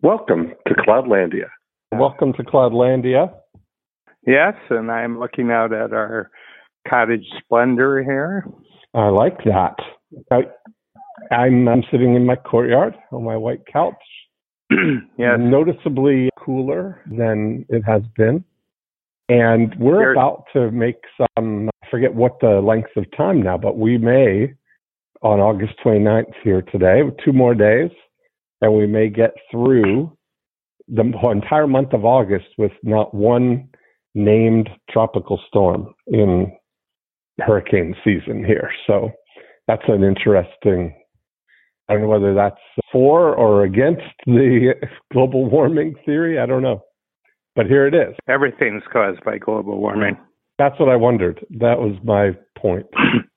Welcome to Cloudlandia. Welcome to Cloudlandia. Yes, and I'm looking out at our cottage splendor here. I like that. I'm sitting in my courtyard on my white couch. Yes. Noticeably cooler than it has been. And we're about to make some, I forget what the length of time now, but we may, on August 29th here today, 2 more days, and we may get through the entire month of August with not one named tropical storm in hurricane season here. So that's an interesting, I don't know whether that's for or against the global warming theory. I don't know. But here it is. Everything's caused by global warming. That's what I wondered. That was my point.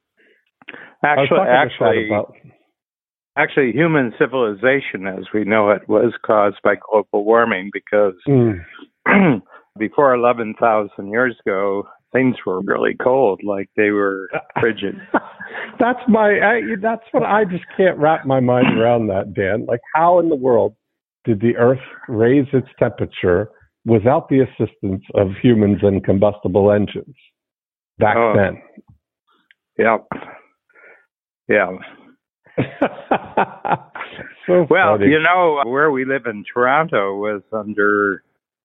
Actually, human civilization as we know it was caused by global warming because before 11,000 years ago, things were really cold, like they were frigid. That's what I just can't wrap my mind around that, Dan. Like, how in the world did the Earth raise its temperature without the assistance of humans and combustible engines back then? Yep. Yeah. So well, funny. you know, where we live in Toronto was under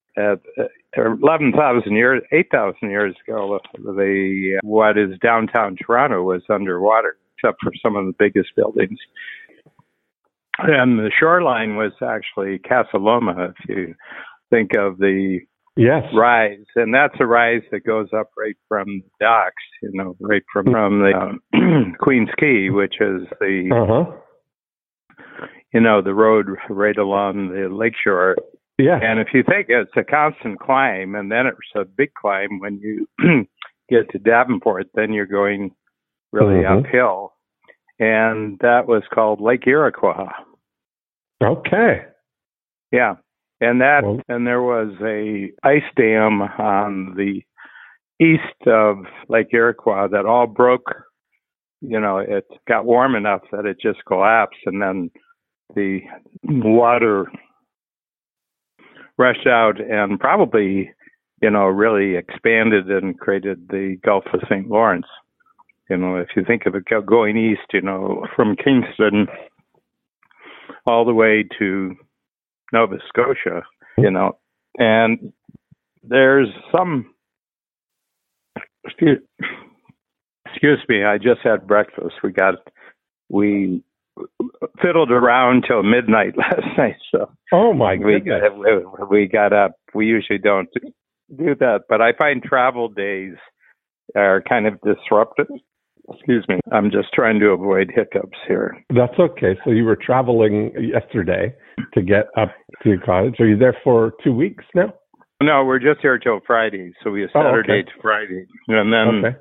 11,000 years, 8,000 years ago, what is downtown Toronto was underwater, except for some of the biggest buildings. And the shoreline was actually Casa Loma, if you think of the rise. And that's a rise that goes up right from docks, right from the Queen's Quay, which is the, the road right along the lakeshore. Yeah. And if you think it's a constant climb, and then it's a big climb when you get to Davenport, then you're going really uphill. And that was called Lake Iroquois. Okay. Yeah. And there was a ice dam on the east of Lake Iroquois that all broke. It got warm enough that it just collapsed, and then the water rushed out and probably, really expanded and created the Gulf of St. Lawrence. If you think of it going east, from Kingston all the way to Nova Scotia, and there's some, excuse me, I just had breakfast. We fiddled around till midnight last night. So oh my goodness. We got up. We usually don't do that, but I find travel days are kind of disruptive. Excuse me. I'm just trying to avoid hiccups here. That's okay. So you were traveling yesterday to get up to your cottage. Are you there for 2 weeks now? No, we're just here till Friday. So we have Saturday to Friday. And then,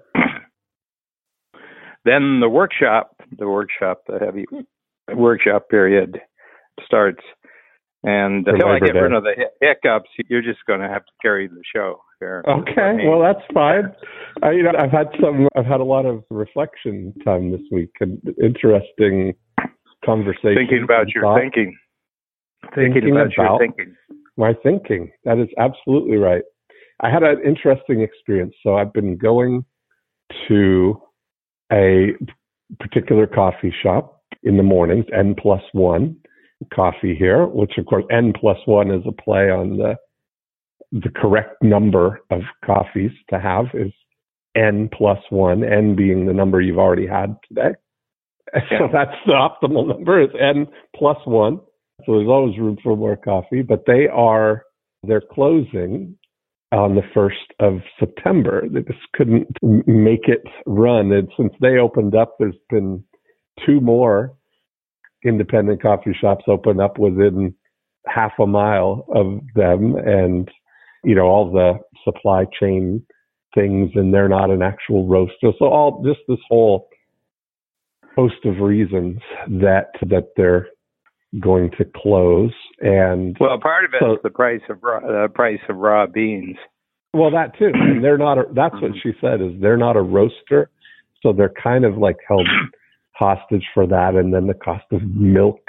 then the heavy workshop period starts. And until I get rid of the hiccups, you're just going to have to carry the show here. Okay, well that's fine. I've had a lot of reflection time this week and interesting conversation. Thinking about your thinking. Thinking about your thinking. My thinking. That is absolutely right. I had an interesting experience. So I've been going to a particular coffee shop in the mornings, N+1 coffee here, which of course N+1 is a play on the correct number of coffees to have is N+1, N being the number you've already had today. So that's the optimal number is N+1. So there's always room for more coffee, but they're closing on the 1st of September. They just couldn't make it run. And since they opened up, there's been 2 more independent coffee shops open up within half a mile of them, and all the supply chain things, and they're not an actual roaster. So all just this whole host of reasons that they're going to close. And well, part of it is the price of raw beans. Well, that too. And they're not. That's what she said is they're not a roaster, so they're kind of like held hostage for that, and then the cost of milk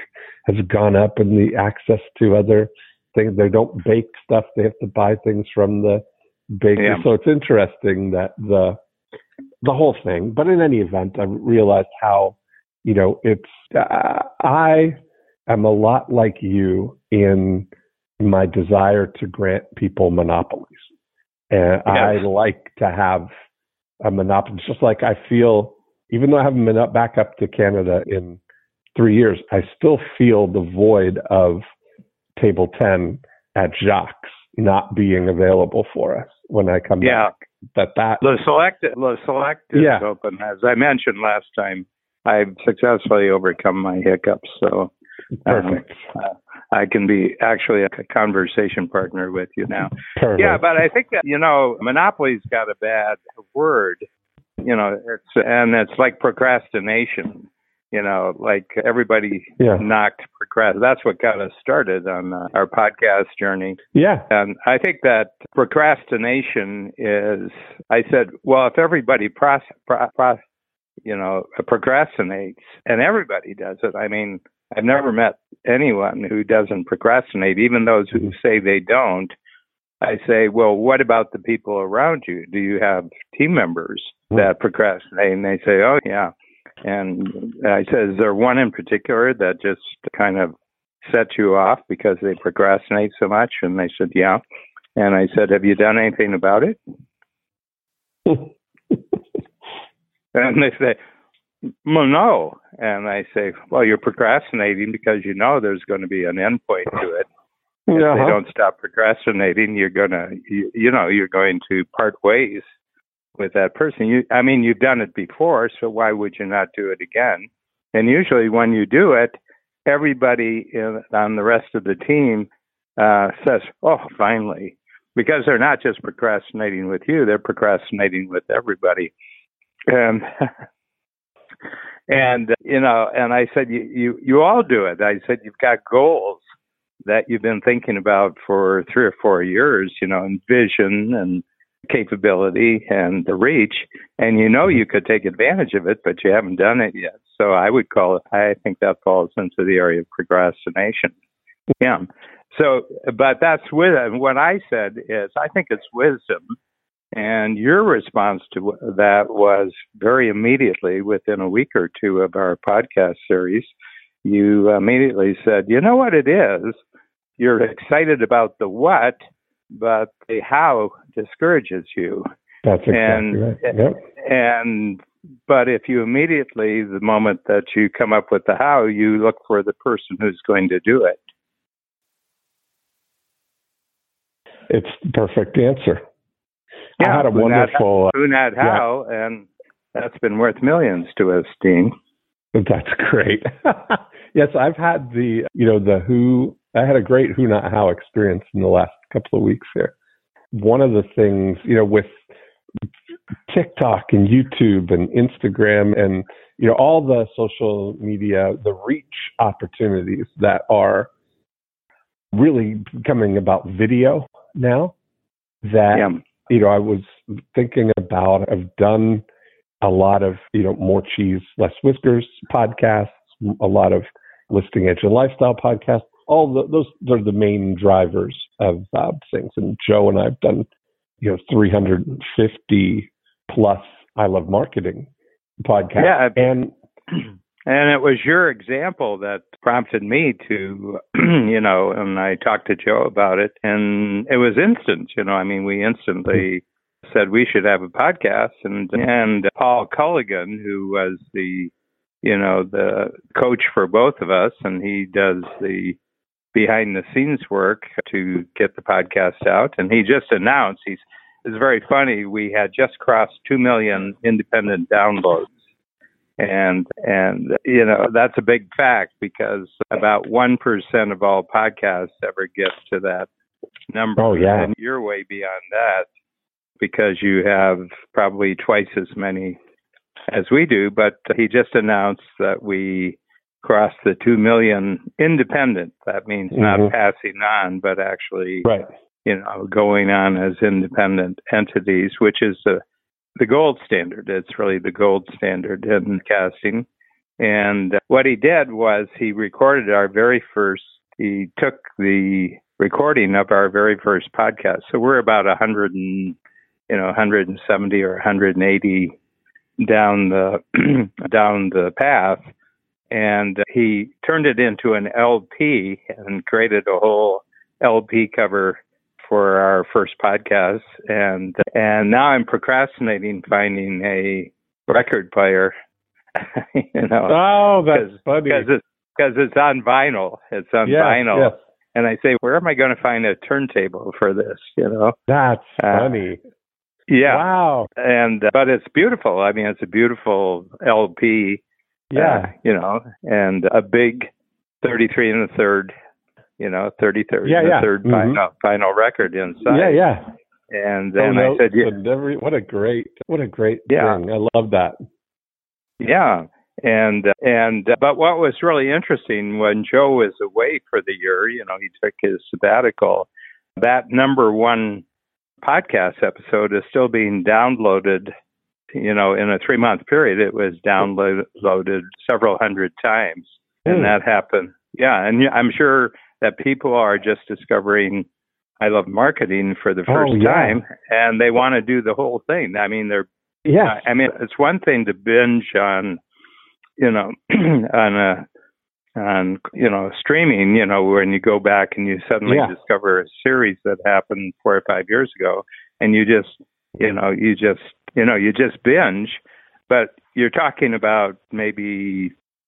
has gone up and the access to other things. They don't bake stuff. They have to buy things from the bakery. Yeah. So it's interesting that the whole thing. But in any event, I realized how, it's, I am a lot like you in my desire to grant people monopolies. And Yes. I like to have a monopoly, just like I feel, even though I haven't been back up to Canada in 3 years, I still feel the void of Table 10 at Jacques not being available for us when I come back. The Select is open. As I mentioned last time, I've successfully overcome my hiccups. So perfect. I can be actually a conversation partner with you now. Perfect. Yeah, but I think that, monopoly's got a bad word. It's like procrastination. Like everybody knocked procrastination. That's what got us started on our podcast journey. Yeah. And I think that procrastination is, I said, well, if everybody procrastinates, and everybody does it. I mean, I've never met anyone who doesn't procrastinate, even those who say they don't. I say, well, what about the people around you? Do you have team members that procrastinate? And they say, oh, yeah. And I said, is there one in particular that just kind of sets you off because they procrastinate so much? And they said, yeah. And I said, have you done anything about it? And they say, well, no. And I say, well, you're procrastinating because there's going to be an end point to it. If they don't stop procrastinating, you're going to part ways with that person. You've done it before, so why would you not do it again? And usually when you do it, everybody on the rest of the team says, oh, finally, because they're not just procrastinating with you, they're procrastinating with everybody. And I said, you all do it. I said, you've got goals that you've been thinking about for 3 or 4 years, and vision and capability and the reach, and you could take advantage of it, but you haven't done it yet. So I think that falls into the area of procrastination. Yeah. So, but that's what I said is, I think it's wisdom. And your response to that was very immediately, within a week or two of our podcast series, you immediately said, you know what it is? You're excited about the what, but the how discourages you. That's exactly right. Yep. But if you immediately, the moment that you come up with the how, you look for the person who's going to do it. It's the perfect answer. Yeah, I had a wonderful who, not how, and that's been worth millions to us, Dean. That's great. Yes, I've had the who. I had a great who, not how experience in the last couple of weeks here. One of the things, with TikTok and YouTube and Instagram and, all the social media, the reach opportunities that are really becoming about video now that, I was thinking about, I've done a lot of, More Cheese, Less Whiskers podcasts, a lot of Listing Agent Lifestyle podcasts. Those are the main drivers of things. And Joe and I have done, 350 plus I Love Marketing podcasts. Yeah, and it was your example that prompted me to, and I talked to Joe about it, and it was instant. We instantly said we should have a podcast, and Paul Culligan, who was the coach for both of us, and he does the behind the scenes work to get the podcast out. And he just announced, it's very funny, we had just crossed 2 million independent downloads. And that's a big fact, because about 1% of all podcasts ever get to that number. Oh, yeah. And you're way beyond that, because you have probably twice as many as we do. But he just announced that we crossed the 2 million independent. That means not passing on, but actually, going on as independent entities, which is the gold standard. It's really the gold standard in casting. And what he did was he recorded he took the recording of our very first podcast. So we're about 170 or 180 down the path. And he turned it into an LP and created a whole LP cover for our first podcast. And now I'm procrastinating finding a record player. Oh, that's funny. Because it's on vinyl. It's on vinyl. Yes. And I say, where am I going to find a turntable for this? That's funny. Yeah. Wow. But it's beautiful. I mean, it's a beautiful LP. Yeah. And a big 33 and a third, 33rd and a third vinyl record inside. Yeah, yeah. And then I said, what a great thing. I love that. Yeah. But what was really interesting when Joe was away for the year, he took his sabbatical, that number one podcast episode is still being downloaded, in a 3-month period. It was downloaded several hundred times. And that happened. Yeah. And I'm sure that people are just discovering I Love Marketing for the first time, and they want to do the whole thing. I mean, it's one thing to binge on, on streaming, when you go back and you suddenly discover a series that happened 4 or 5 years ago, and you just binge, but you're talking about maybe,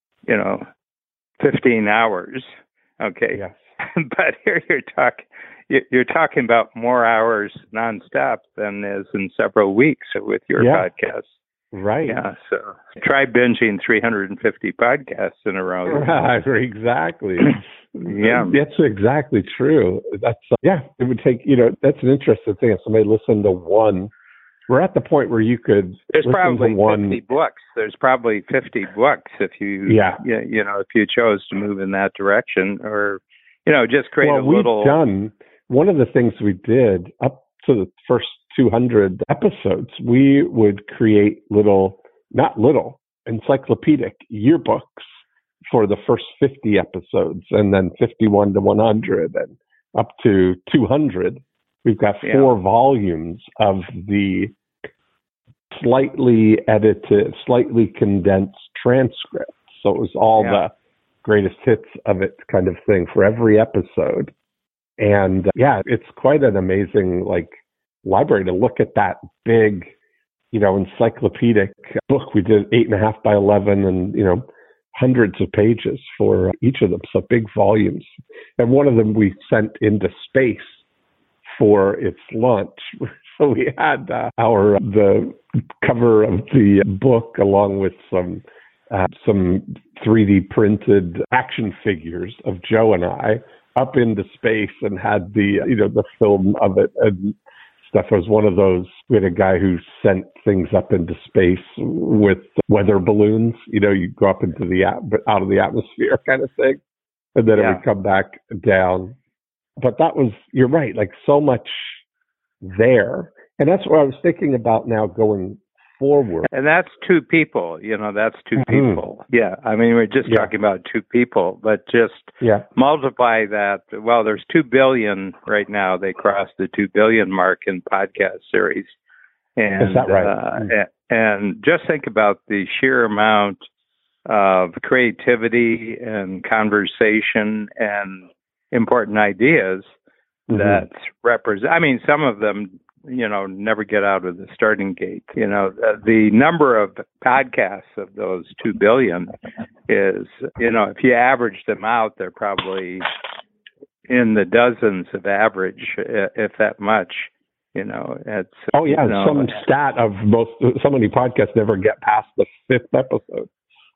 15 hours. Okay. Yes. But here you're talking about more hours nonstop than is in several weeks with your podcast. Right. Yeah. So try binging 350 podcasts in a row. Exactly. Yeah. That's exactly true. That's it would take, that's an interesting thing. If somebody listened to one, we're at the point where you could There's probably 50 books. There's probably 50 books if you if you chose to move in that direction, or just create a little. We've done one of the things we did up to the first 200 episodes. We would create encyclopedic yearbooks for the first 50 episodes, and then 51 to 100 and up to 200. We've got 4 volumes of the slightly edited, slightly condensed transcript. So it was all the greatest hits of it kind of thing for every episode. And it's quite an amazing library to look at that big, encyclopedic book. We did 8.5 by 11 and, hundreds of pages for each of them. So big volumes. And one of them we sent into space for its launch. So we had the cover of the book along with some 3D printed action figures of Joe and I up into space, and had the film of it and stuff. It was one of those. We had a guy who sent things up into space with weather balloons. You go up into out of the atmosphere kind of thing, and then it would come back down. But that was, you're right, so much there. And that's what I was thinking about now going forward. And that's 2 people, that's 2 people. Yeah. I mean, we're just talking about 2 people, but just multiply that. Well, there's 2 billion right now. They crossed the 2 billion mark in podcast series. And, is that right? And just think about the sheer amount of creativity and conversation and important ideas that represent. I mean, some of them, never get out of the starting gate. The number of podcasts of those 2 billion is, if you average them out, they're probably in the dozens of average, if that much. It's some stat of so many podcasts never get past the 5th episode.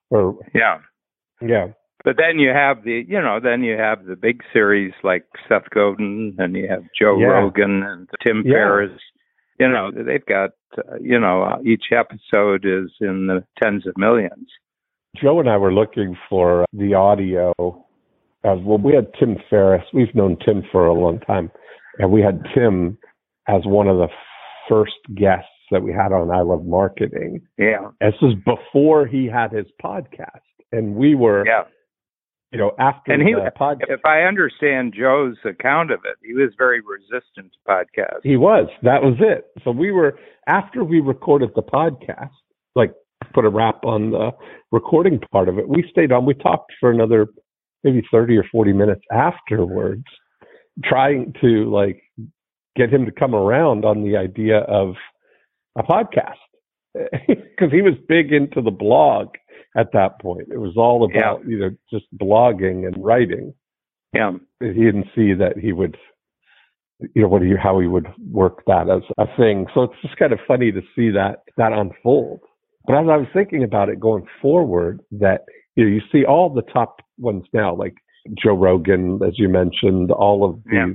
But then you have the big series like Seth Godin, and you have Joe Rogan and Tim Ferriss. They've got, each episode is in the tens of millions. Joe and I were looking for the audio. We had Tim Ferriss. We've known Tim for a long time. And we had Tim as one of the first guests that we had on I Love Marketing. Yeah. This was before he had his podcast. And we were, Yeah. After And the podcast. if I understand Joe's account of it, he was very resistant to podcasts. He was. That was it. So after we recorded the podcast, like put a wrap on the recording part of it, we stayed on. We talked for another maybe 30 or 40 minutes afterwards, trying to like get him to come around on the idea of a podcast. Because he was big into the blog at that point. It was all about just blogging and writing. Yeah. He didn't see that he would, how he would work that as a thing. So it's just kind of funny to see that unfold. But as I was thinking about it going forward, that you see all the top ones now, like Joe Rogan, as you mentioned, all of these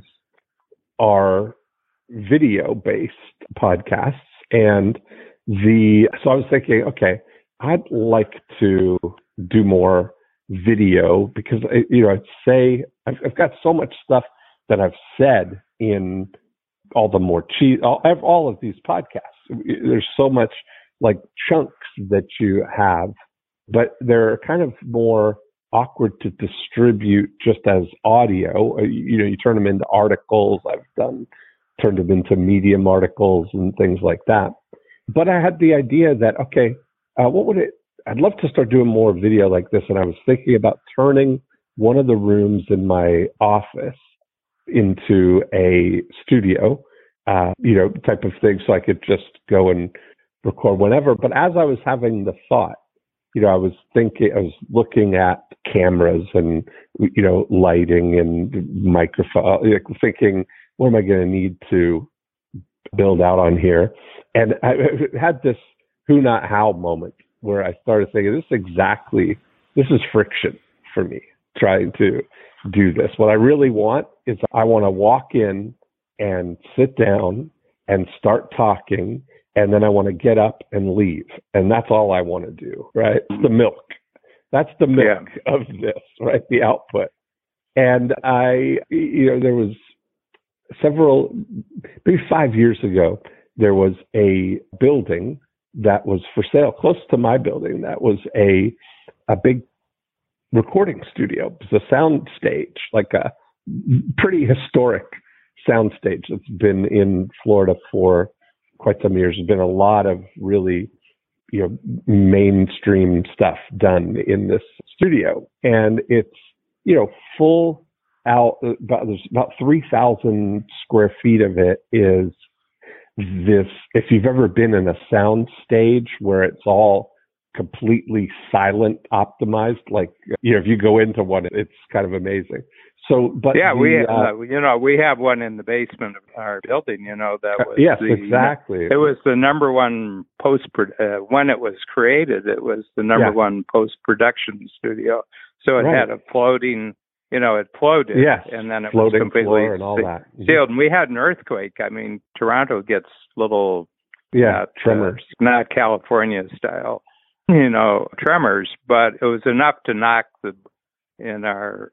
are video-based podcasts, and so I was thinking, okay, I'd like to do more video because I've got so much stuff that I've said in all the more all of these podcasts. There's so much like chunks that you have, but they're kind of more awkward to distribute just as audio. You turn them into articles. I've turned them into Medium articles and things like that. But I had the idea that, okay, I'd love to start doing more video like this. And I was thinking about turning one of the rooms in my office into a studio, type of thing. So I could just go and record whenever. But as I was having the thought, I was looking at cameras and, lighting and microphone, thinking, what am I going to need to build out on here? And I had this who, not how moment where I started thinking, this is friction for me trying to do this. What I really want is I want to walk in and sit down and start talking, and then I want to get up and leave. And that's all I want to do, right? It's the milk. That's the milk of this, right? The output. And there was maybe 5 years ago, there was a building that was for sale close to my building. That was a big recording studio. It was a sound stage, like a pretty historic sound stage that's been in Florida for quite some years. There's been a lot of really, mainstream stuff done in this studio. And it's, full out, there's about 3,000 square feet of it is this, if you've ever been in a sound stage where it's all completely silent optimized, like, if you go into one, it's kind of amazing. So, but we have one in the basement of our building. That was exactly. It was the number one when it was created. It was the number one post-production studio. So it had a floating. It floated, and then it was completely and all that. sealed. And we had an earthquake. I mean, Toronto gets little tremors, not California style, tremors, but it was enough to knock in our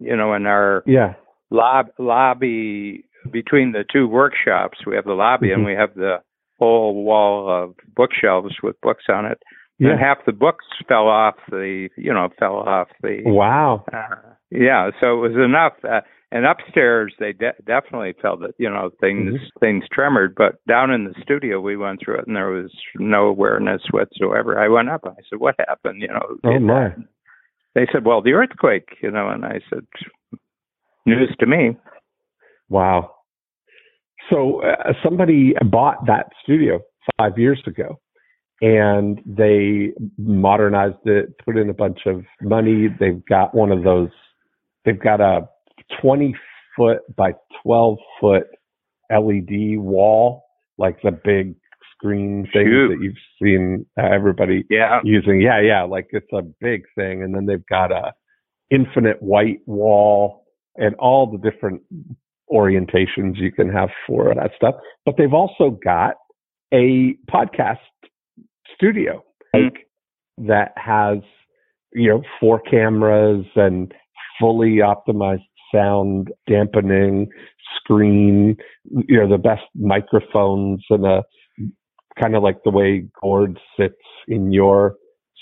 lobby between the two workshops. We have the lobby and we have the whole wall of bookshelves with books on it. And half the books fell off the. Wow. So it was enough. And upstairs, they definitely felt that, things tremored. But down in the studio, we went through it, and there was no awareness whatsoever. I went up, and I said, what happened? Oh, my. They said, well, the earthquake, and I said, news to me. Wow. So somebody bought that studio 5 years ago, and they modernized it, put in a bunch of money. They've got one of those, they've got a 20-foot by 12-foot LED wall, like the big screen things that you've seen everybody using. Like it's a big thing. And then they've got a infinite white wall and all the different orientations you can have for that stuff. But they've also got a podcast studio that has, 4 cameras and fully optimized sound dampening, screen, the best microphones, and a kind of like the way Gord sits in your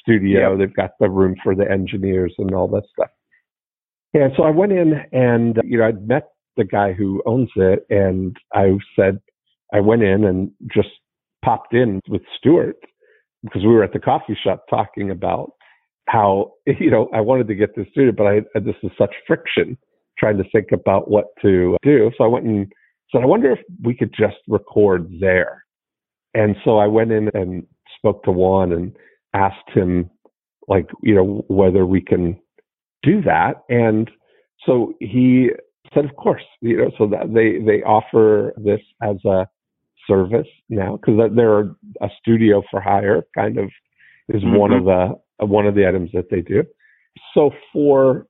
studio. Yep. They've got the room for the engineers and all that stuff. And so I went in and, I'd met the guy who owns it, and I went in and just popped in with Stuart because we were at the coffee shop talking about how, I wanted to get this studio, but this is such friction trying to think about what to do. So I went and said, I wonder if we could just record there. And so I went in and spoke to Juan and asked him, whether we can do that. And so he said, of course, so that they offer this as a service now, because they're a studio for hire kind of is one of the items that they do. So for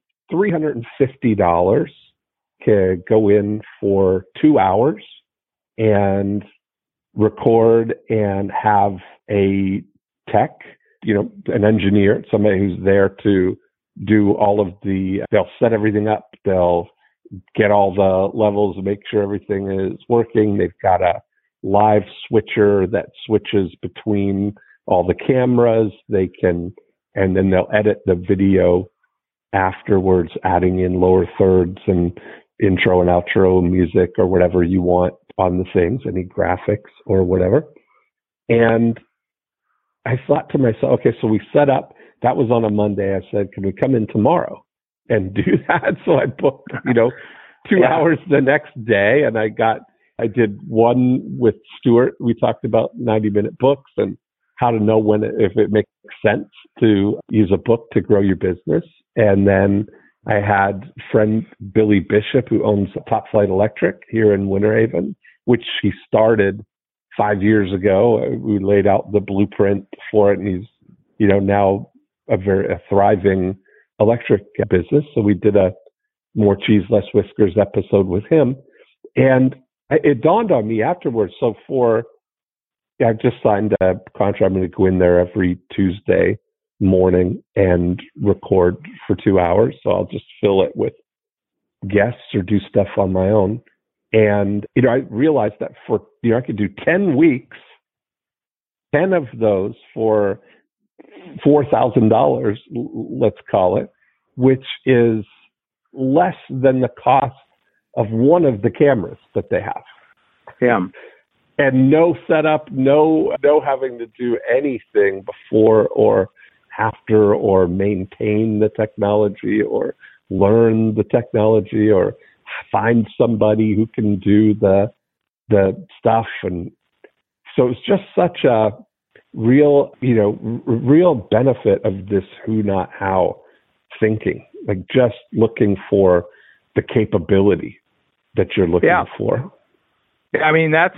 $350, could go in for 2 hours and record and have a tech, an engineer, somebody who's there to do all of they'll set everything up. They'll get all the levels, make sure everything is working. They've got a live switcher that switches between all the cameras. And then they'll edit the video afterwards, adding in lower thirds and intro and outro music or whatever you want on the things, any graphics or whatever. And I thought to myself, okay, so we set up, that was on a Monday. I said, can we come in tomorrow and do that? So I booked, 2 hours the next day, and I did one with Stuart. We talked about 90-minute books and how to know if it makes sense to use a book to grow your business. And then I had friend Billy Bishop, who owns Top Flight Electric here in Winter Haven, which he started 5 years ago. We laid out the blueprint for it, and he's, now a thriving electric business. So we did a More Cheese, Less Whiskers episode with him. And it dawned on me afterwards. So I've just signed a contract. I'm going to go in there every Tuesday morning and record for 2 hours. So I'll just fill it with guests or do stuff on my own. And, I realized that I could do 10 weeks, 10 of those for $4,000, let's call it, which is less than the cost of one of the cameras that they have. Yeah. And no setup, no having to do anything before or after or maintain the technology or learn the technology or find somebody who can do the stuff. And so it's just such a real benefit of this who, not how thinking, like just looking for the capability that you're looking for. I mean, that's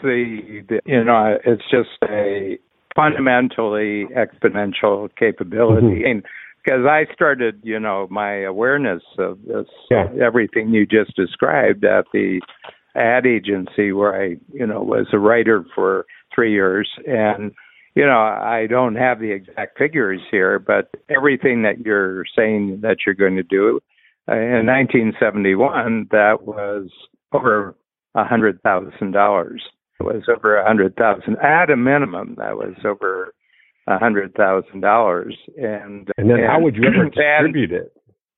it's just a fundamentally exponential capability. And because I started, my awareness of this, everything you just described at the ad agency where I, was a writer for 3 years. And, I don't have the exact figures here, but everything that you're saying that you're going to do in 1971, that was over $100,000. It was over $100,000 at a minimum. That was over $100,000. And then how would you ever distribute it?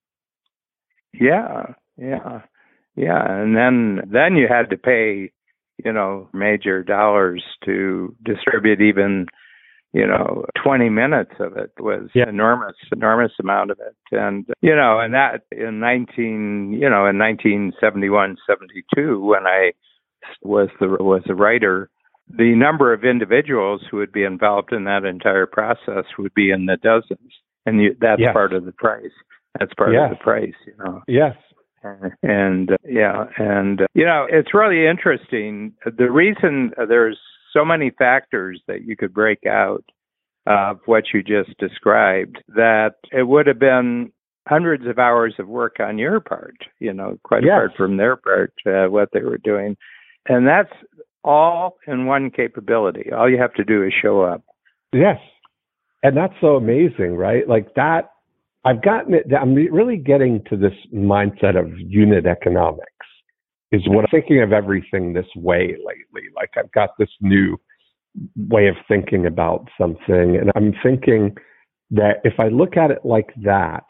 Yeah. And then you had to pay, major dollars to distribute even, 20 minutes of it was enormous amount of it. And, and that in 1971, 72, when I was a writer, the number of individuals who would be involved in that entire process would be in the dozens. And that's part of the price. That's part of the price, Yes. And it's really interesting. The reason there's so many factors that you could break out of what you just described, that it would have been hundreds of hours of work on your part, quite apart from their part, what they were doing. And that's all in one capability. All you have to do is show up. Yes. And that's so amazing, right? Like that, I'm really getting to this mindset of unit economics is what I'm thinking of everything this way lately. Like I've got this new way of thinking about something, and I'm thinking that if I look at it like that,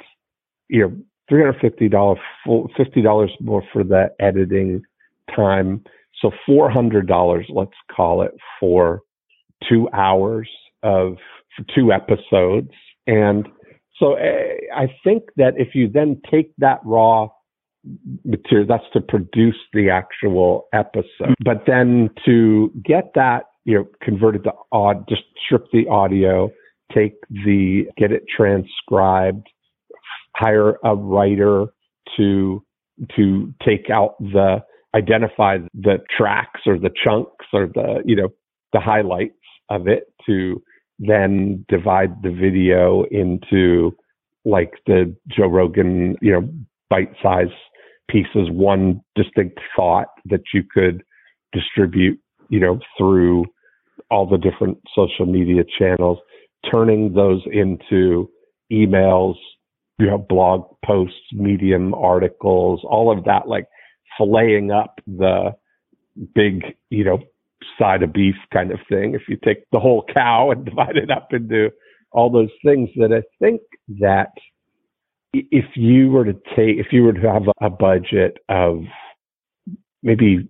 $350 $50 more for the editing time. So $400, let's call it, for 2 hours for 2 episodes. And so I think that if you then take that raw material, that's to produce the actual episode, but then to get that, converted to just strip the audio, get it transcribed, hire a writer to take out identify the tracks or the chunks or the highlights of it, to then divide the video into like the Joe Rogan, bite-sized pieces, one distinct thought that you could distribute, through all the different social media channels, turning those into emails, blog posts, Medium articles, all of that, like filleting up the big, side of beef kind of thing. If you take the whole cow and divide it up into all those things, that I think that if you were to have a budget of maybe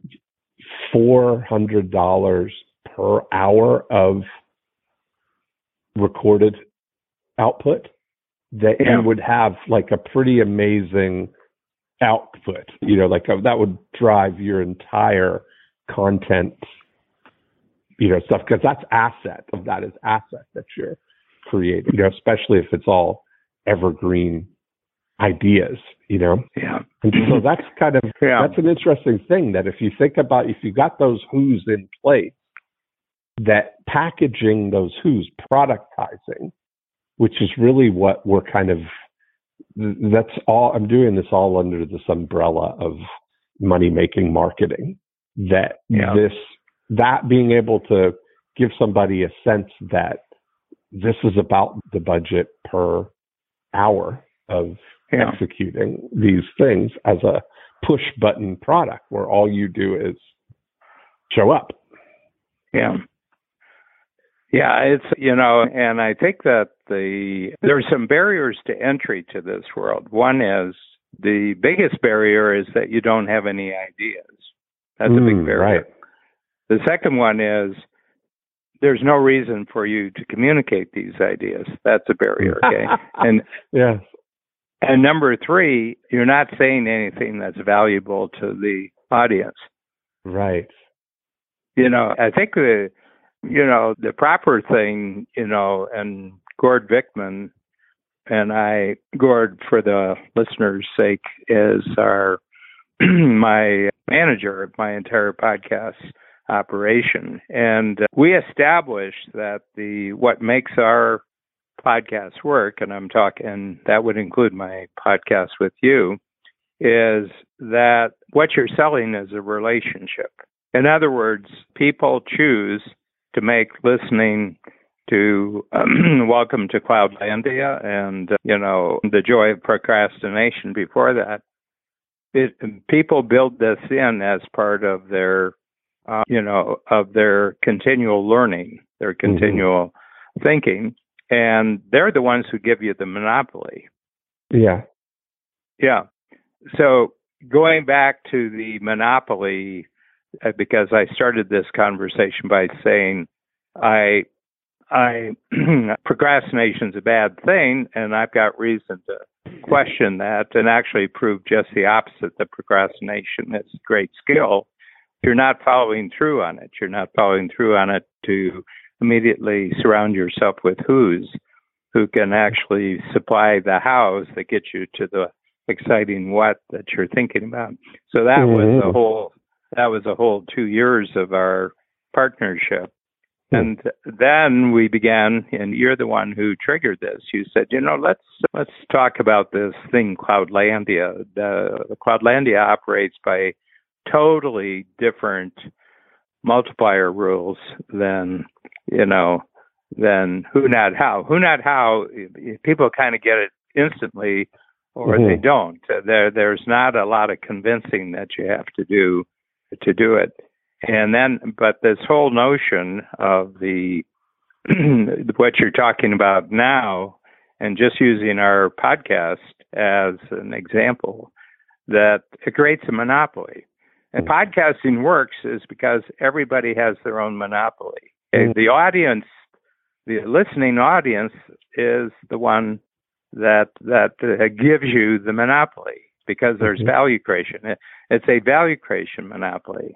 $400 per hour of recorded output, that you would have like a pretty amazing output, that would drive your entire content, stuff, because that's asset that you're creating, especially if it's all evergreen ideas, Yeah. And so that's kind of, that's an interesting thing, that if you think about, if you got those who's in place, that packaging those who's, productizing, which is really what we're kind of, that's all, I'm doing this all under this umbrella of money-making marketing, that that being able to give somebody a sense that this is about the budget per hour of executing these things as a push button product where all you do is show up. Yeah, it's, and I think that there's some barriers to entry to this world. One is, the biggest barrier is that you don't have any ideas. That's a big barrier. Right. The second one is, there's no reason for you to communicate these ideas. That's a barrier, okay? And and number 3, you're not saying anything that's valuable to the audience. Right. I think the proper thing, and Gord Vickman and Gord, for the listeners' sake, is my manager of my entire podcast operation. And we established that what makes our podcast work, and I'm talking, that would include my podcast with you, is that what you're selling is a relationship. In other words, people choose to make listening to Welcome to Cloudlandia and, The Joy of Procrastination before that. People build this in as part of their, of their continual learning, their continual thinking, and they're the ones who give you the monopoly. Yeah. So going back to the monopoly, because I started this conversation by saying procrastination's a bad thing, and I've got reason to question that and actually prove just the opposite, that procrastination is a great skill. You're not following through on it. You're not following through on it to immediately surround yourself with who can actually supply the hows that get you to the exciting what that you're thinking about. So that was a whole 2 years of our partnership. And then we began, and you're the one who triggered this. You said, let's talk about this thing, Cloudlandia. The Cloudlandia operates by totally different multiplier rules than Who Not How. Who Not How, people kind of get it instantly, or they don't. There's not a lot of convincing that you have to do it. And then, but this whole notion of what you're talking about now and just using our podcast as an example, that it creates a monopoly. And podcasting works is because everybody has their own monopoly. The audience, the listening audience, is the one that gives you the monopoly because there's value creation. It's a value creation monopoly.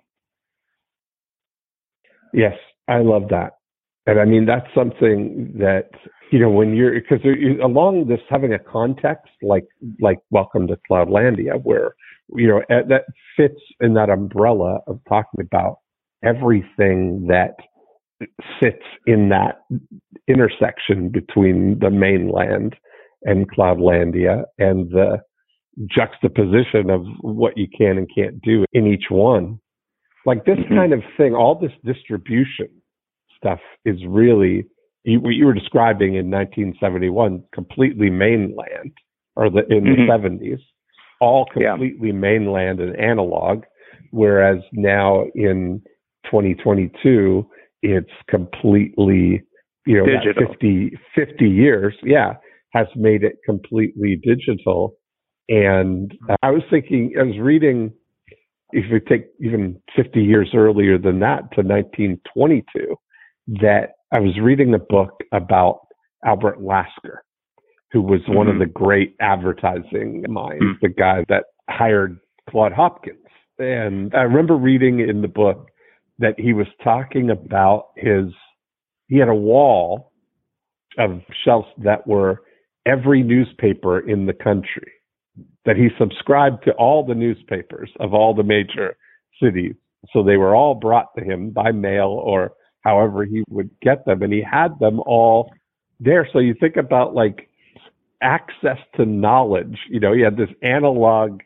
Yes, I love that. And I mean, that's something that, when because along this, having a context like Welcome to Cloudlandia, where, that fits in that umbrella of talking about everything that sits in that intersection between the mainland and Cloudlandia, and the juxtaposition of what you can and can't do in each one. Like this kind of thing, all this distribution stuff is really, what you were describing in 1971, completely mainland, or in the 70s, all completely mainland and analog, whereas now in 2022, it's completely, digital. 50 years, has made it completely digital. And I was reading, if we take even 50 years earlier than that to 1922, that I was reading a book about Albert Lasker, who was one of the great advertising minds, the guy that hired Claude Hopkins. And I remember reading in the book that he was talking about he had a wall of shelves that were every newspaper in the country, that he subscribed to all the newspapers of all the major cities. So they were all brought to him by mail or however he would get them. And he had them all there. So you think about like access to knowledge, he had this analog,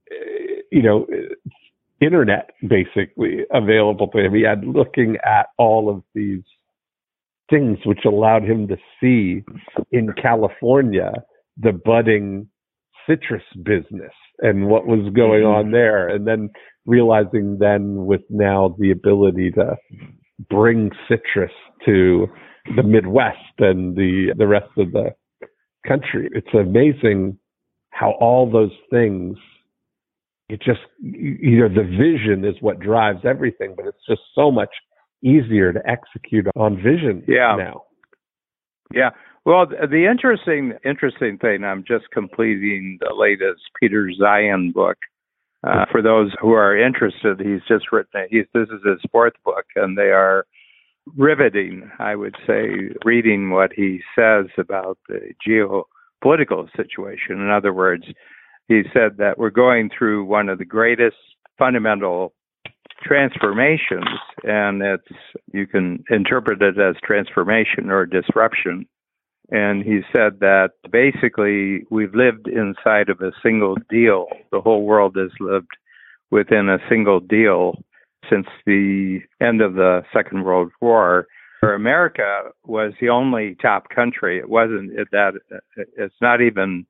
internet basically available to him. He had looking at all of these things which allowed him to see in California the budding citrus business and what was going on there, and then realizing then with now the ability to bring citrus to the Midwest and the rest of the country. It's amazing how all those things, it just, the vision is what drives everything, but it's just so much easier to execute on vision now. Yeah. Well, the interesting thing, I'm just completing the latest Peter Zeihan book. For those who are interested, he's just written this is his fourth book, and they are riveting, I would say, reading what he says about the geopolitical situation. In other words, he said that we're going through one of the greatest fundamental transformations, and you can interpret it as transformation or disruption. And he said that basically we've lived inside of a single deal. The whole world has lived within a single deal since the end of the Second World War, where America was the only top country. It wasn't that. It's not even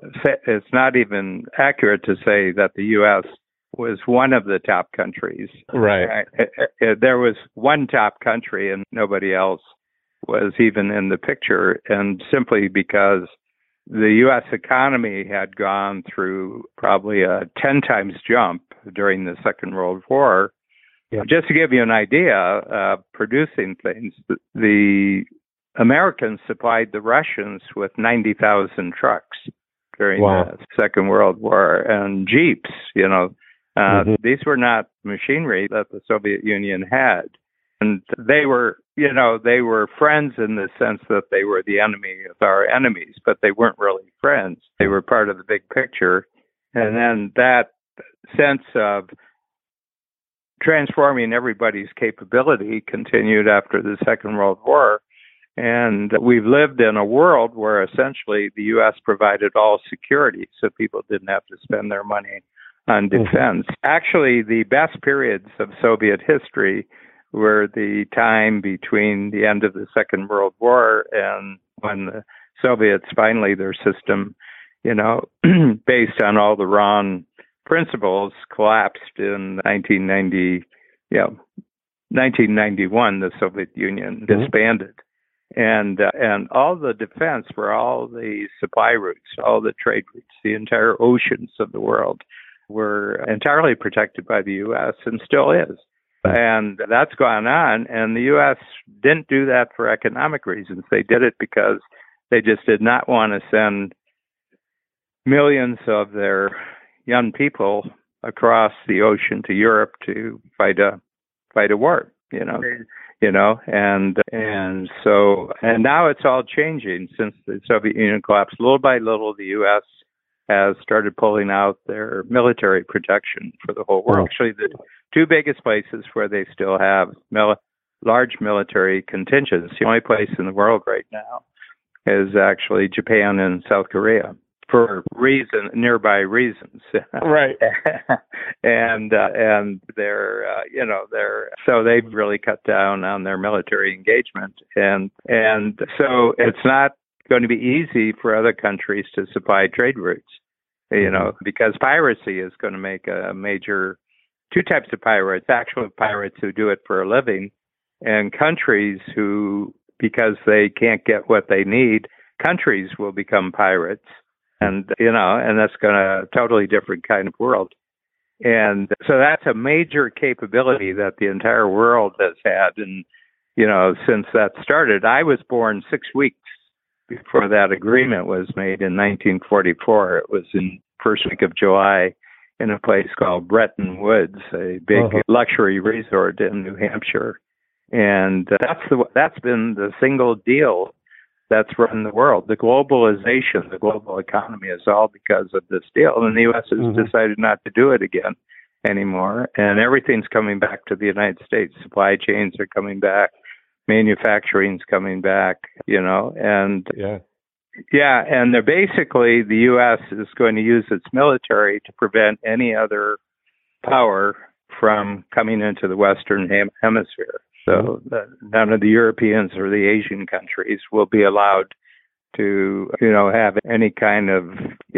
accurate to say that the U.S. was one of the top countries. Right. There was one top country, and nobody else was even in the picture, and simply because the U.S. economy had gone through probably a 10 times jump during the Second World War. Yeah. Just to give you an idea of producing things, the Americans supplied the Russians with 90,000 trucks during the Second World War, and Jeeps, these were not machinery that the Soviet Union had. And they were friends in the sense that they were the enemy of our enemies, but they weren't really friends. They were part of the big picture. And then that sense of transforming everybody's capability continued after the Second World War. And we've lived in a world where essentially the U.S. provided all security, so people didn't have to spend their money on defense. Actually, the best periods of Soviet history were the time between the end of the Second World War and when the Soviets finally, their system, based on all the wrong principles, collapsed in 1991. The Soviet Union disbanded. and all the defense for all the supply routes, all the trade routes, the entire oceans of the world were entirely protected by the U.S. and still is. And that's gone on. And the U.S. didn't do that for economic reasons. They did it because they just did not want to send millions of their young people across the ocean to Europe to fight a war, and now it's all changing since the Soviet Union collapsed. Little by little, the U.S. has started pulling out their military protection for the whole world. Actually, the two biggest places where they still have large military contingents, the only place in the world right now is actually Japan and South Korea for nearby reasons. Right. and so they've really cut down on their military engagement. And so it's not going to be easy for other countries to supply trade routes, because piracy is going to make a major, two types of pirates, actual pirates who do it for a living, and countries who, because they can't get what they need, countries will become pirates. And that's going to totally different kind of world. And so that's a major capability that the entire world has had. And, since that started, I was born 6 weeks before that agreement was made in 1944. It was in first week of July in a place called Bretton Woods, a big luxury resort in New Hampshire. And that's been the single deal that's run the world. The globalization, the global economy is all because of this deal. And the U.S. has decided not to do it again anymore. And everything's coming back to the United States. Supply chains are coming back. Manufacturing's coming back, and and they're basically, the U.S. is going to use its military to prevent any other power from coming into the Western Hemisphere. So none of the Europeans or the Asian countries will be allowed to, have any kind of,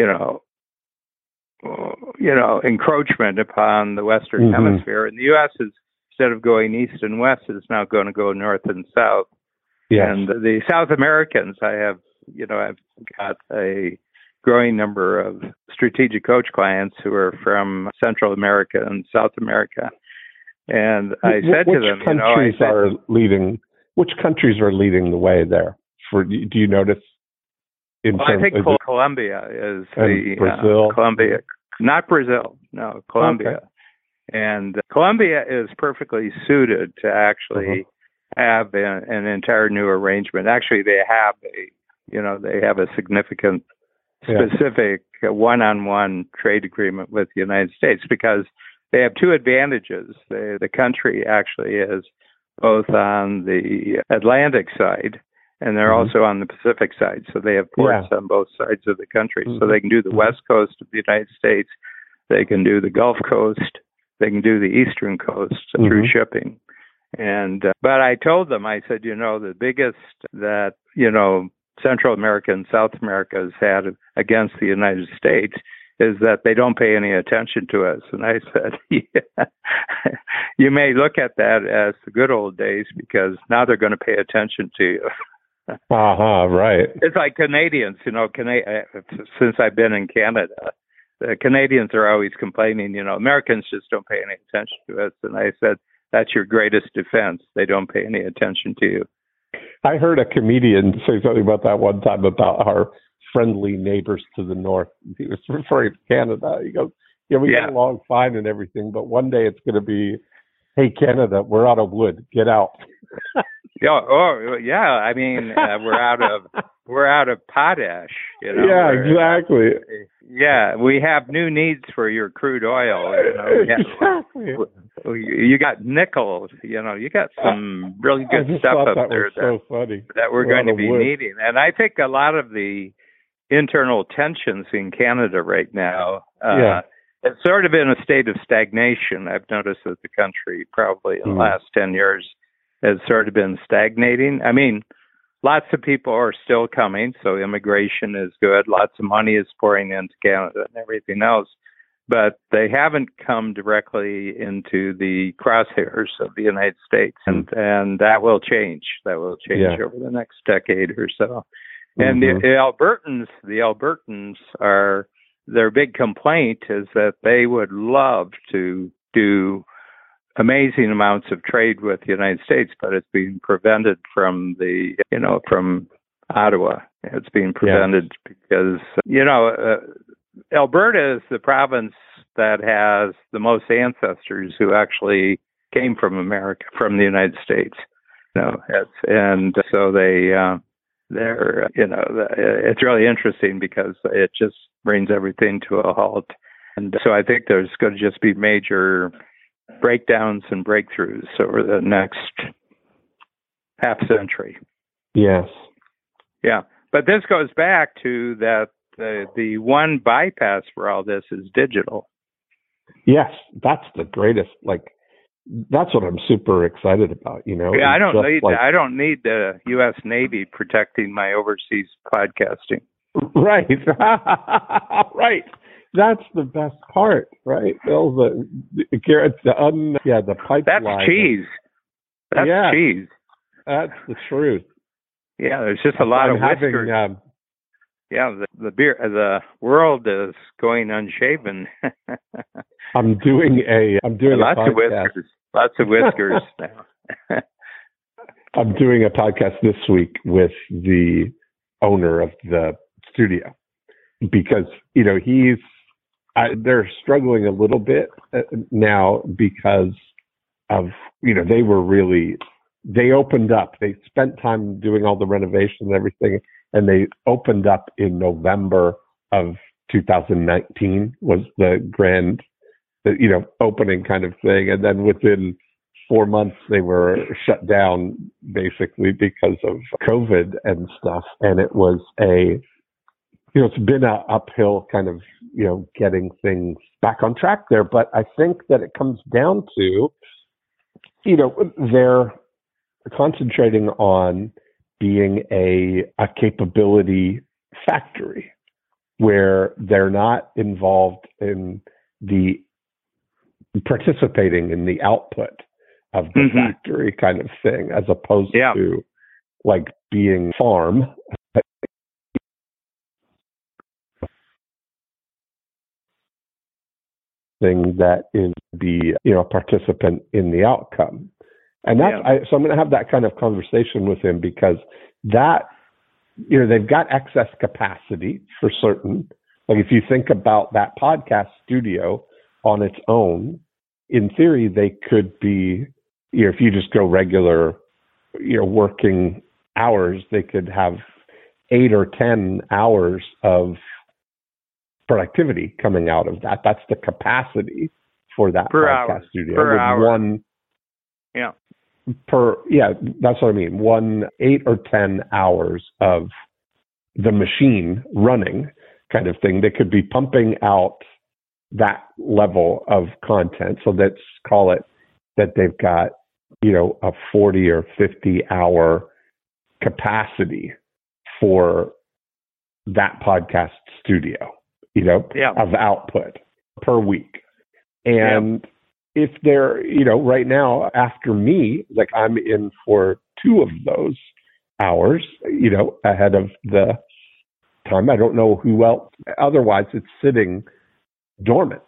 encroachment upon the Western Hemisphere. And the U.S. is, instead of going east and west, is now going to go north and south. Yes. And the South Americans, I've got a growing number of strategic coach clients who are from Central America and South America. And I said to them, which countries are leading the way there? Do you notice? I think Colombia is Brazil. Colombia, not Brazil. No, Colombia. Okay. And Colombia is perfectly suited to actually have an entire new arrangement. Actually, they have a significant, specific one-on-one trade agreement with the United States because they have two advantages. The country actually is both on the Atlantic side and they're also on the Pacific side. So they have ports on both sides of the country. So they can do the west coast of the United States. They can do the Gulf Coast. They can do the eastern coast through shipping. And but I told them, I said, the biggest that, Central America and South America has had against the United States is that they don't pay any attention to us. And I said, you may look at that as the good old days because now they're going to pay attention to you. Right. It's like Canadians, since I've been in Canada, the Canadians are always complaining, Americans just don't pay any attention to us. And I said, that's your greatest defense. They don't pay any attention to you. I heard a comedian say something about that one time about our friendly neighbors to the north. He was referring to Canada. He goes, we get along fine and everything, but one day it's going to be, hey, Canada, we're out of wood. Get out. I mean, we're out of potash. Yeah, exactly. Yeah, we have new needs for your crude oil. Exactly. You got nickel. You got some really good stuff up there that we're going to be needing. And I think a lot of the internal tensions in Canada right now. It's sort of in a state of stagnation. I've noticed that the country probably in the last 10 years has sort of been stagnating. I mean, lots of people are still coming, so immigration is good. Lots of money is pouring into Canada and everything else. but they haven't come directly into the crosshairs of the United States, and that will change. That will change over the next decade or so. And the Albertans are, their big complaint is that they would love to do amazing amounts of trade with the United States, but it's being prevented from from Ottawa. It's being prevented because, Alberta is the province that has the most ancestors who actually came from America, from the United States. And so they're, it's really interesting because it just brings everything to a halt. And so I think there's going to just be major breakdowns and breakthroughs over the next half century. Yes. Yeah. But this goes back to that the one bypass for all this is digital. Yes, that's the greatest. That's what I'm super excited about. Yeah, I don't need the U.S. Navy protecting my overseas podcasting. Right, right. That's the best part, right? Bill, the pipeline. That's cheese. That's cheese. That's the truth. Yeah, there's just a lot of whiskers. The world is going unshaven. I'm doing lots a podcast. Lots of whiskers now. I'm doing a podcast this week with the owner of the studio because they're struggling a little bit now because of they opened up. They spent time doing all the renovation and everything, and they opened up in November of 2019 was the grand, opening kind of thing. And then within 4 months, they were shut down basically because of COVID and stuff. And it was it's been an uphill kind of, getting things back on track there. But I think that it comes down to, they're concentrating on being a capability factory where they're not involved in participating in the output of the factory kind of thing, as opposed to being farm. Thing that is be a participant in the outcome. And so I'm going to have that kind of conversation with him because that, they've got excess capacity for certain. If you think about that podcast studio on its own, in theory, they could be, if you just go regular, working hours, they could have 8 or 10 hours of productivity coming out of that. That's the capacity for that podcast studio. Per hour. That's what I mean. 8 or 10 hours of the machine running kind of thing. They could be pumping out that level of content. So let's call it that they've got, a 40 or 50 hour capacity for that podcast studio, of output per week. And if they're, right now after me, I'm in for 2 of those hours, ahead of the time. I don't know who else. Otherwise, it's sitting dormant.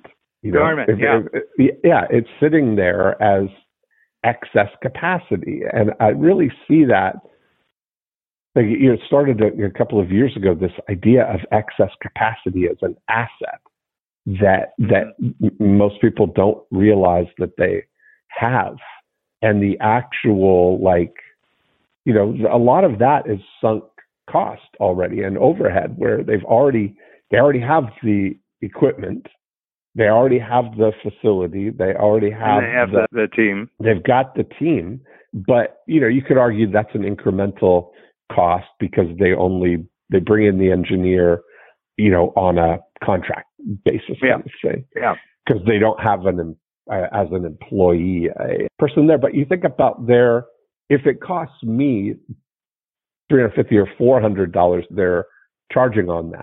It's sitting there as excess capacity. And I really see that. It started a couple of years ago, this idea of excess capacity as an asset that most people don't realize that they have. And the actual, a lot of that is sunk cost already and overhead, where they already have the equipment, they already have the facility, they already have the team. They've got the team, but you could argue that's an incremental cost because they bring in the engineer, on a contract basis, kind of thing. Yeah, because they don't have as an employee a person there. But you think about if it costs me $350 or $400, they're charging on that.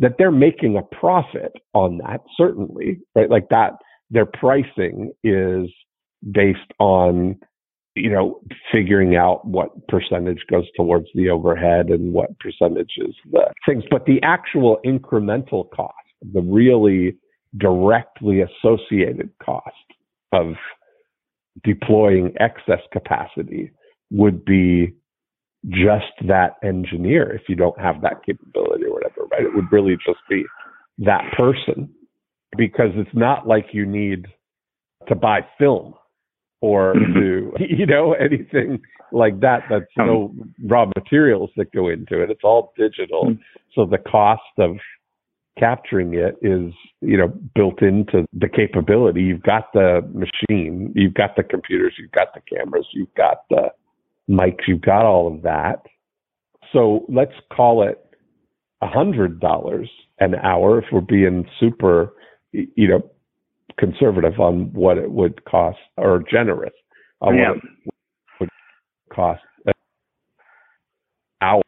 that they're making a profit on that, certainly, right? Like that, their pricing is based on, figuring out what percentage goes towards the overhead and what percentage is the things. But the actual incremental cost, the really directly associated cost of deploying excess capacity would be just that engineer if you don't have that capability or whatever, right? It would really just be that person, because it's not like you need to buy film or to, anything like that. That's no raw materials that go into it. It's all digital. So the cost of capturing it is, built into the capability. You've got the machine, you've got the computers, you've got the cameras, you've got the mics, you've got all of that. So let's call it $100 an hour if we're being super, conservative on what it would cost, or generous on what it would cost an hour.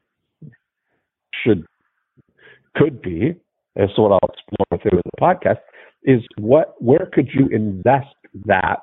Could be, and so what I'll explore with you in the podcast is where could you invest that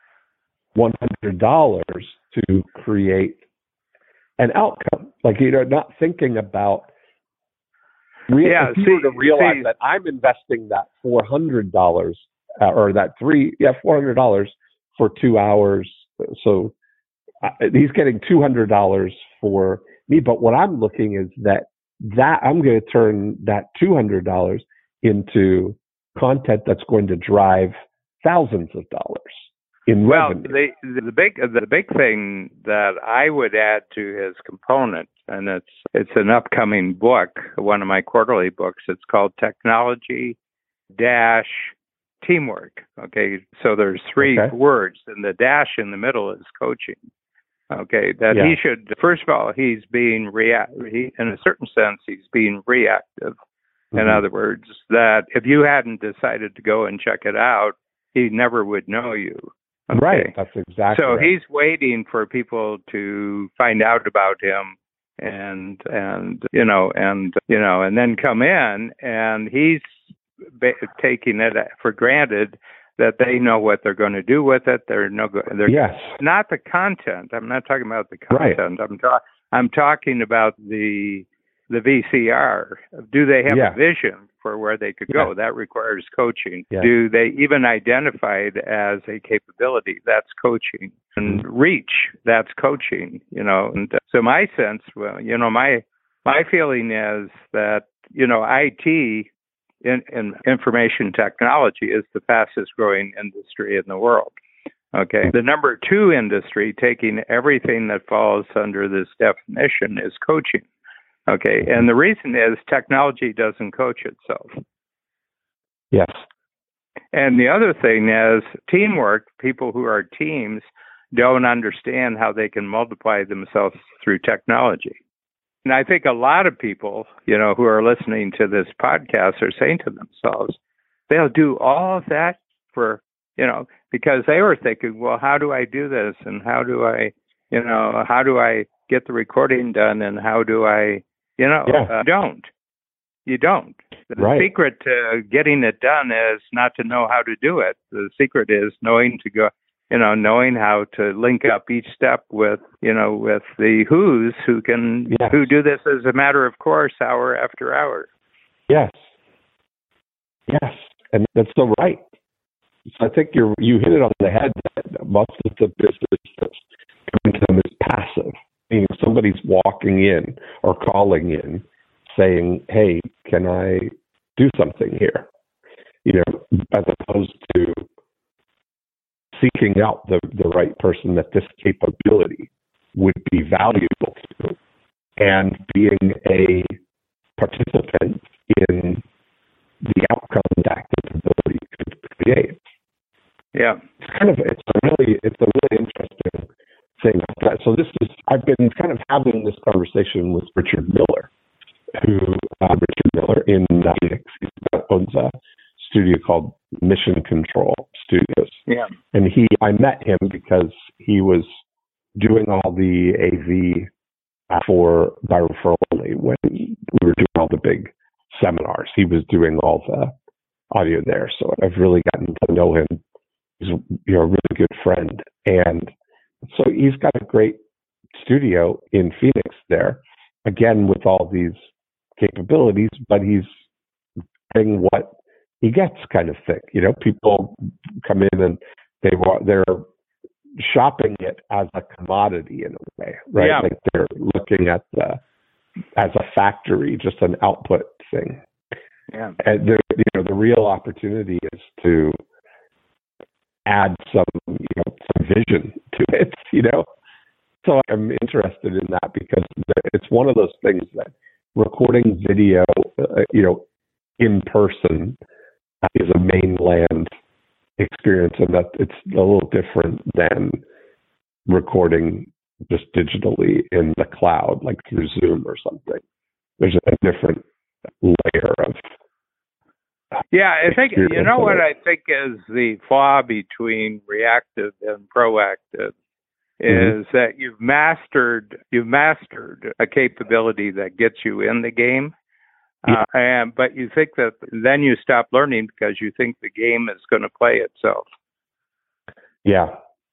$100 to create an outcome? Like, not thinking about if you were to realize that I'm investing that $400 or that $400 for 2 hours. So he's getting $200 for me. But what I'm looking is that I'm going to turn that $200 into content that's going to drive thousands of dollars in revenue. The big thing that I would add to his component, and it's an upcoming book, one of my quarterly books. It's called Technology Teamwork. Okay, so there's three words, and the dash in the middle is coaching. Okay, he should, first of all, he's being in a certain sense, he's being reactive. Mm-hmm. In other words, that if you hadn't decided to go and check it out, he never would know you. Okay? Right, that's exactly so right. He's waiting for people to find out about him and then come in, and he's taking it for granted that they know what they're going to do with it. They're not the content. I'm not talking about the content. Right. I'm talking about the VCR. Do they have a vision for where they could go? That requires coaching. Yeah. Do they even identify it as a capability? That's coaching. And reach, that's coaching. And so my sense, my feeling is that IT. In information technology is the fastest growing industry in the world. Okay. The number 2 industry, taking everything that falls under this definition, is coaching. Okay. And the reason is technology doesn't coach itself. Yes. And the other thing is teamwork. People who are teams don't understand how they can multiply themselves through technology. And I think a lot of people, who are listening to this podcast are saying to themselves, they'll do all of that for, because they were thinking, well, how do I do this? And how do I get the recording done? And how do I, don't. You don't. The secret to getting it done is not to know how to do it. The secret is knowing how to link up each step with the who's who do this as a matter of course, hour after hour. Yes. And that's so right. So I think you hit it on the head that most of the business that's coming to them is passive. Meaning somebody's walking in or calling in saying, hey, can I do something here? As opposed to seeking out the right person that this capability would be valuable to, and being a participant in the outcome that capability could create. Yeah, it's a really interesting thing. So I've been kind of having this conversation with Richard Miller, in Phoenix. He owns a studio called Mission Control Studios. Yeah. And I met him because he was doing all the AV by referral only when we were doing all the big seminars. He was doing all the audio there, so I've really gotten to know him. He's a really good friend, and so he's got a great studio in Phoenix there, again with all these capabilities, but he's getting what he gets, kind of thing. People come in and they're shopping it as a commodity in a way, right? Yeah. Like they're looking at as a factory, just an output thing. Yeah. And the real opportunity is to add some vision to it, So I'm interested in that because it's one of those things that recording video, in person is a mainland experience, and that it's a little different than recording just digitally in the cloud, like through Zoom or something. There's a different layer of I think what I think is the flaw between reactive and proactive is that you've mastered a capability that gets you in the game, but you think that then you stop learning because you think the game is going to play itself. Yeah,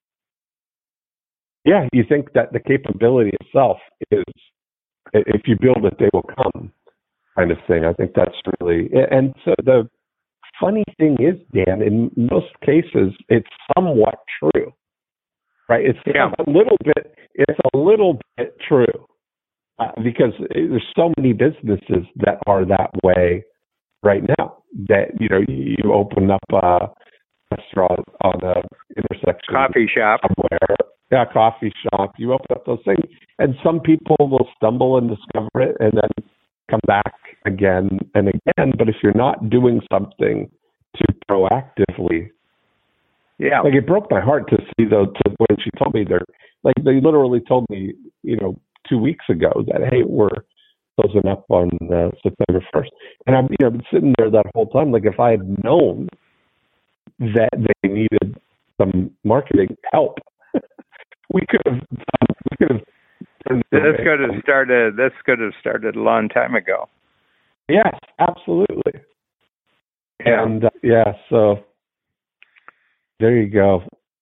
you think that the capability itself is, if you build it, they will come, kind of thing. I think that's really, and so the funny thing is, Dan, in most cases, it's somewhat true, right? It's a little bit true, because there's so many businesses that are that way right now, that, you open up a restaurant on a intersection. Coffee shop. Somewhere. Yeah, coffee shop. You open up those things, and some people will stumble and discover it and then come back again and again. But if you're not doing something to proactively, like it broke my heart to see when she told me they literally told me, 2 weeks ago that, hey, we're closing up on September 1st. And I'm, been sitting there that whole time. Like, if I had known that they needed some marketing help, we could have turned This could have started a long time ago. Yes, absolutely. Yeah. And so there you go.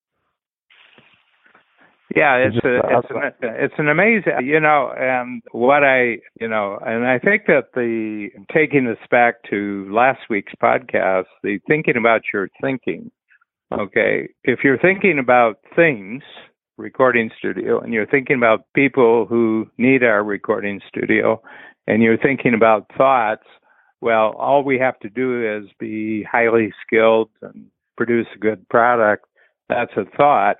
Yeah, it's an amazing, and what and I think that taking this back to last week's podcast, the thinking about your thinking. Okay, if you're thinking about things, recording studio, and you're thinking about people who need our recording studio, and you're thinking about thoughts, well, all we have to do is be highly skilled and produce a good product. That's a thought.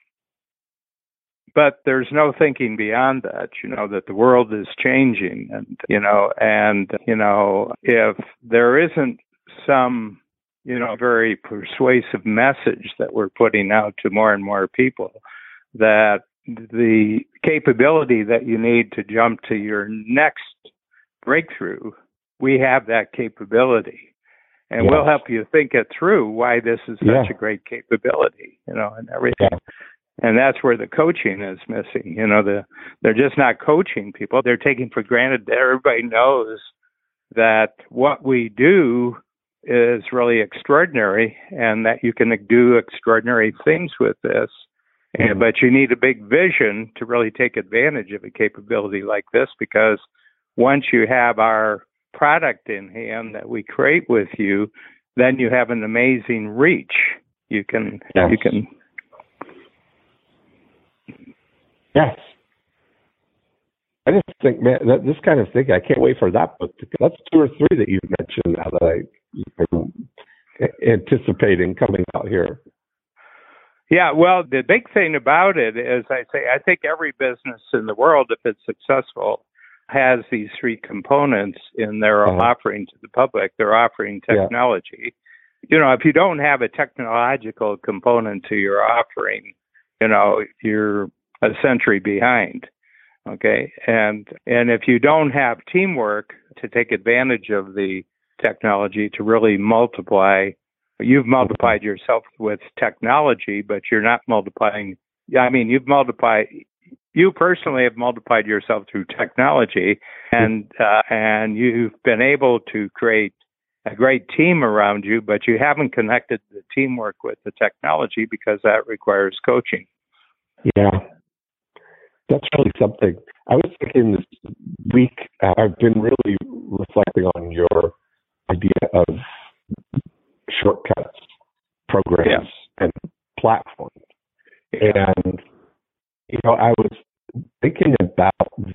But there's no thinking beyond that, that the world is changing. And, if there isn't some, very persuasive message that we're putting out to more and more people, that the capability that you need to jump to your next breakthrough, we have that capability. And we'll help you think it through why this is such a great capability, and everything. Yeah. And that's where the coaching is missing. They're just not coaching people. They're taking for granted that everybody knows that what we do is really extraordinary and that you can do extraordinary things with this. But you need a big vision to really take advantage of a capability like this, because once you have our product in hand that we create with you, then you have an amazing reach. You can. Yes. I just think, man, this kind of thing, I can't wait for that book. That's 2 or 3 that you've mentioned now that I'm anticipating coming out here. Yeah, well, the big thing about it is, I think every business in the world, if it's successful, has these 3 components in their offering to the public. They're offering technology. If you don't have a technological component to your offering, you're a century behind. Okay. And if you don't have teamwork to take advantage of the technology to really multiply, you've multiplied yourself with technology, but you're not multiplying. You've multiplied you personally have multiplied yourself through technology, and you've been able to create a great team around you, but you haven't connected the teamwork with the technology because that requires coaching. Yeah, that's really something. I was thinking this week, I've been really reflecting on your idea of shortcuts, programs, and platforms. And, I was thinking about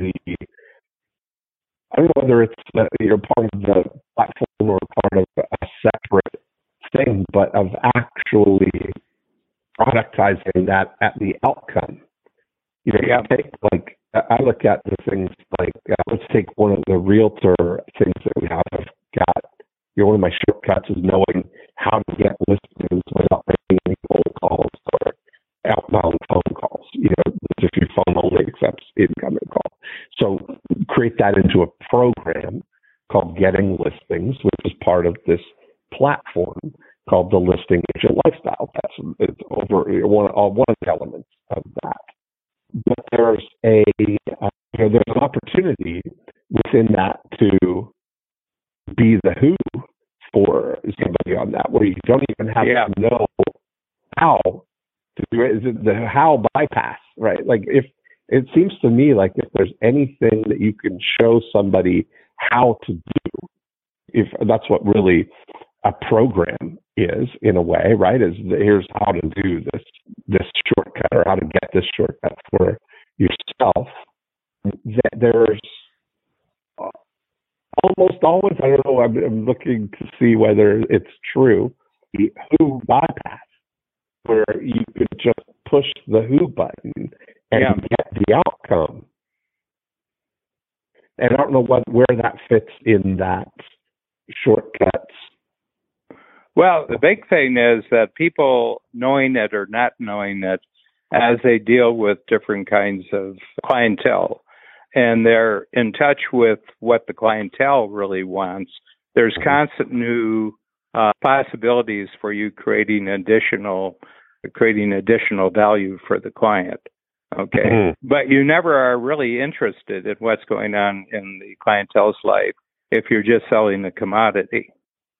I don't know whether it's part of the platform or part of a separate thing, but of actually productizing that at the outcome. Take, like, I look at the things like, let's take one of the realtor things that we have. I've got, one of my shortcuts is knowing how to get listings without making any cold calls or outbound phone calls. If your phone only accepts incoming calls. So create that into a program called Getting Listings, which is part of this platform called the Listing Agent Lifestyle. It's over one of the elements of that. But there's there's an opportunity within that to be the who for somebody on that, where you don't even have to know how to do it. Is it the how bypass, right? Like, if it seems to me like if there's anything that you can show somebody how to do, if that's what really a program is in a way, right? Is here's how to do this shortcut, or how to get this shortcut for yourself. That there's almost always, I don't know, I'm looking to see whether it's true, the who bypass, where you could just push the who button and get the outcome. And I don't know where that fits in that shortcuts. Well, the big thing is that people, knowing it or not knowing it, as they deal with different kinds of clientele, and they're in touch with what the clientele really wants, there's constant new possibilities for you creating additional value for the client. Okay. But you never are really interested in what's going on in the clientele's life if you're just selling a commodity.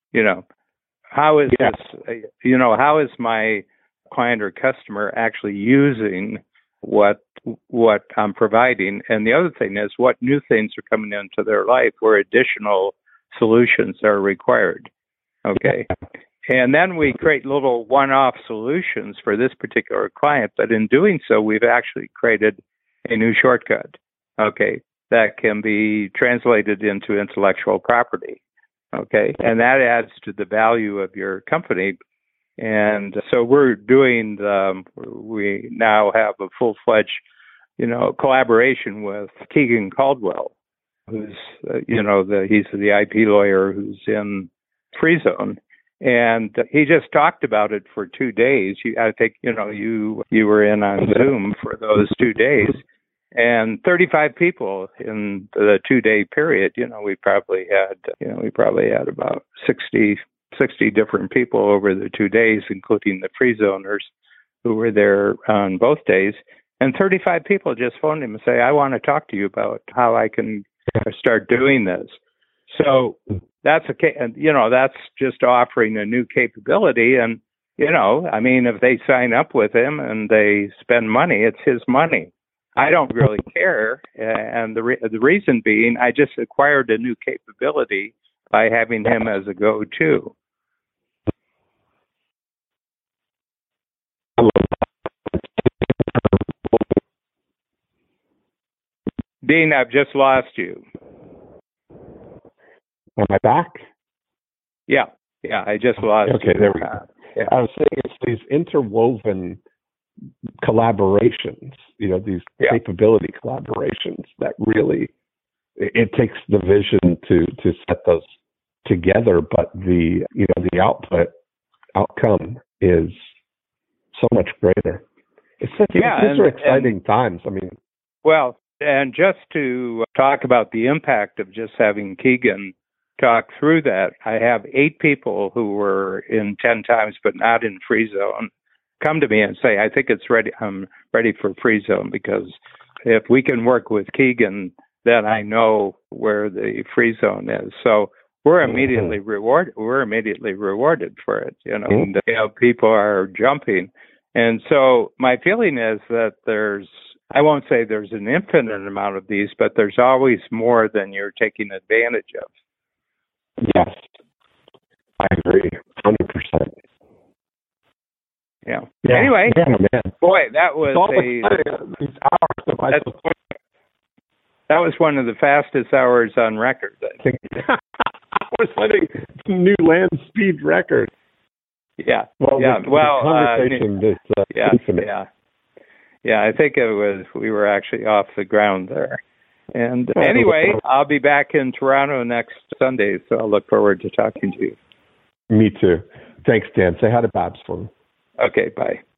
How is this, how is my client or customer actually using what I'm providing? And the other thing is, what new things are coming into their life where additional solutions are required. Okay. And then we create little one-off solutions for this particular client. But in doing so, we've actually created a new shortcut, okay, that can be translated into intellectual property, okay? And that adds to the value of your company. And so we're doing we now have a full-fledged, collaboration with Keegan Caldwell, who's, he's the IP lawyer who's in FreeZone. And he just talked about it for 2 days. I think, you were in on Zoom for those 2 days, and 35 people in the 2-day period. We probably had about 60 different people over the 2 days, including the FreeZoners who were there on both days. And 35 people just phoned him and say, I want to talk to you about how I can start doing this. So that's that's just offering a new capability. And, if they sign up with him and they spend money, it's his money. I don't really care. And the reason being, I just acquired a new capability by having him as a go-to. Dean, I've just lost you. Am I back? Yeah, I just lost. Okay, there we go. I was saying it's these interwoven collaborations, these capability collaborations that really, it takes the vision to set those together, but the outcome is so much greater. These are exciting times. Well, and just to talk about the impact of just having Keegan talk through that, I have 8 people who were in 10 times but not in FreeZone come to me and say, I think it's ready. I'm ready for FreeZone because if we can work with Keegan, then I know where the free zone is. So we're immediately rewarded. We're immediately rewarded for it. And, people are jumping. And so my feeling is that I won't say there's an infinite amount of these, but there's always more than you're taking advantage of. Yes, I agree, 100%. Yeah. Anyway, man. Boy, that was these hours of that was one of the fastest hours on record, I think. We're setting new land speed record. Yeah. Well, yeah. The conversation is infinite. Yeah, I think we were actually off the ground there. And anyway, I'll be back in Toronto next Sunday, so I'll look forward to talking to you. Me too. Thanks, Dan. Say hi to Babs for me. Okay, bye.